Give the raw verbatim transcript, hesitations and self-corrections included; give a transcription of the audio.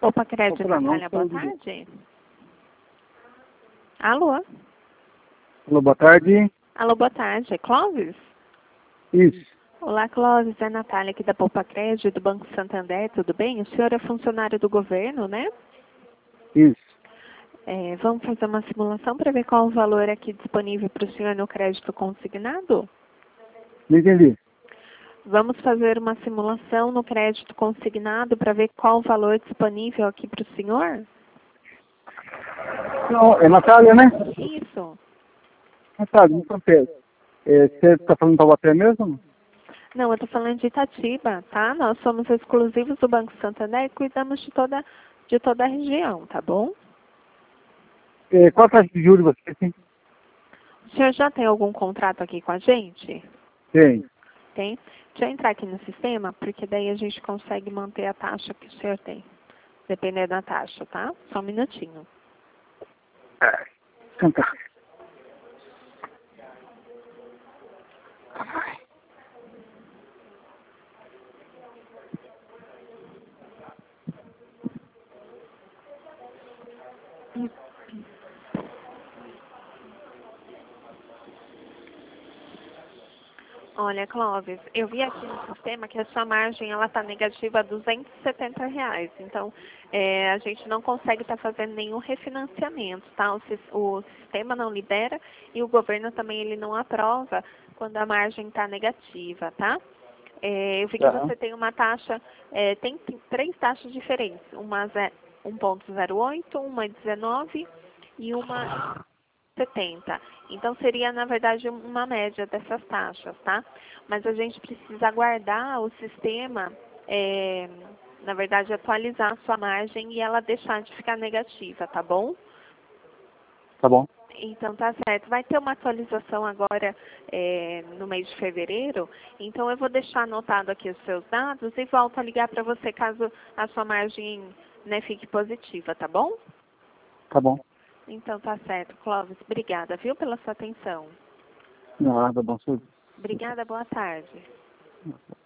Poupa Crédito, Não, Natália, boa tarde. Alô? Alô, boa tarde. Alô, boa tarde. É Clóvis? Isso. Olá, Clóvis. É a Natália aqui da Poupa Crédito, do Banco Santander. Tudo bem? O senhor é funcionário do governo, né? Isso. É, vamos fazer uma simulação para ver qual o valor aqui disponível para o senhor no crédito consignado? Não entendi. Vamos fazer uma simulação no crédito consignado para ver qual o valor disponível aqui para o senhor? Não, é Natália, né? Isso. Natália, me confere. É, você está falando para você mesmo? Não, eu estou falando de Itatiba, tá? Nós somos exclusivos do Banco Santander e cuidamos de toda, de toda a região, tá bom? É, qual a taxa de juros você tem? O senhor já tem algum contrato aqui com a gente? Tem. Tem? Deixa eu entrar aqui no sistema, porque daí a gente consegue manter a taxa que o senhor tem. Depender da taxa, tá? Só um minutinho. Então tá. Olha, Clóvis, eu vi aqui no sistema que a sua margem ela está negativa a duzentos e setenta reais. Então, é, a gente não consegue estar fazendo nenhum refinanciamento, tá? O, sis- o sistema não libera e o governo também ele não aprova quando a margem está negativa, tá? É, eu vi que Aham. você tem uma taxa, é, tem t- três taxas diferentes, uma ze- um ponto zero oito, uma dezenove e uma setenta. Então, seria, na verdade, uma média dessas taxas, tá? Mas a gente precisa aguardar o sistema, é, na verdade, atualizar a sua margem e ela deixar de ficar negativa, tá bom? Tá bom. Então, tá certo. Vai ter uma atualização agora é, no mês de fevereiro. Então, eu vou deixar anotado aqui os seus dados e volto a ligar para você caso a sua margem, né, fique positiva, tá bom? Tá bom. Então, tá certo. Clóvis, obrigada, viu, pela sua atenção. Nada, bom serviço. Obrigada, boa tarde.